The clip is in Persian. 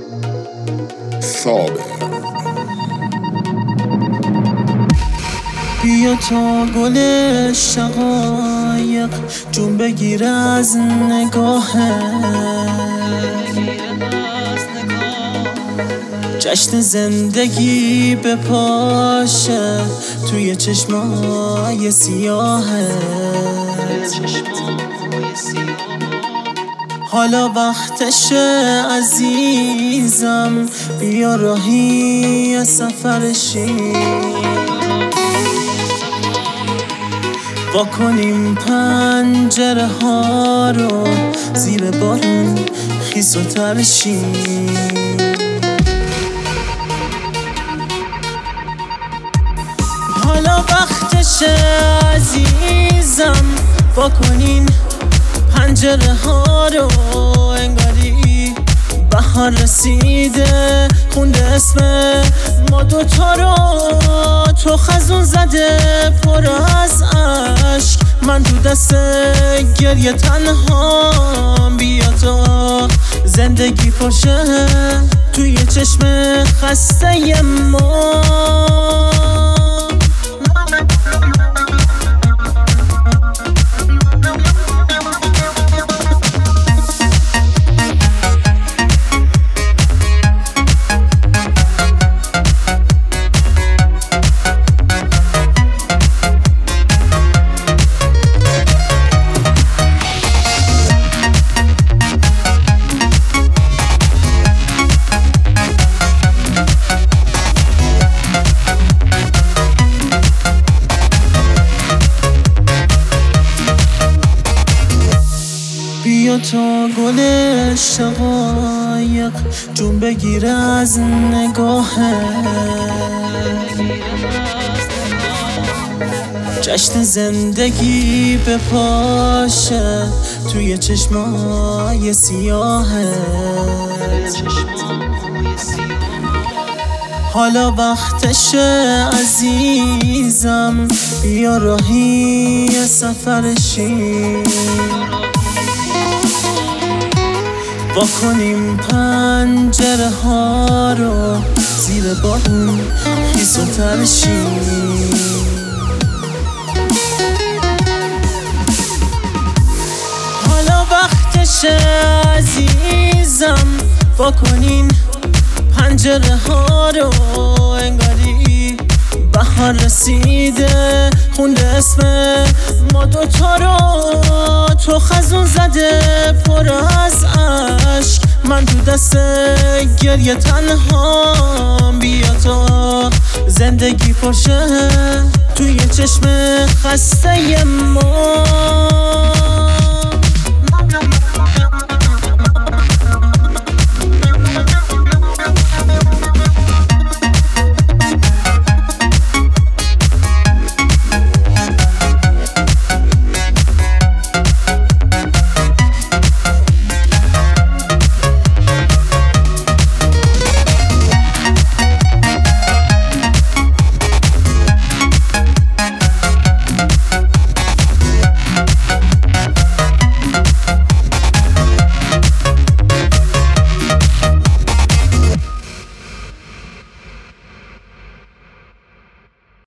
صابر. بیا تا گل شقایق جون بگیر از نگاهت، جشن زندگی بپاشه توی چشمای سیاهت. حالا وقتشه عزیزم، بیا راهی سفر شیم، وا کنیم پنجره ها رو زیر بارون خیس و ترشیم. حالا وقتشه عزیزم، وا کنین پنجره ها رو، انگاری بهار رسیده خونده اسم ما دوتا رو. تو خزون زده پر از عشق، من تو دست گریه تنها. بیا تا زندگی پاشه توی چشم خسته ما. بیا تا گل شقایق جون بگیر از نگاهت، جشن زندگی بپاشه توی چشمای سیاهت. حالا وقتشه عزیزم، بیا راهی سفر شیم، وا کنیم پنجره ها رو زیر بارون خیس و ترشیم. حالا وقتشه عزیزم، وا کنین پنجره ها رو، انگاری بهار رسیده خونده اسم ما دوتا رو. تو خزون زده پر از عشق، من تو دست گریه تنها. بیا تا زندگی پاشه توی چشم خسته ما.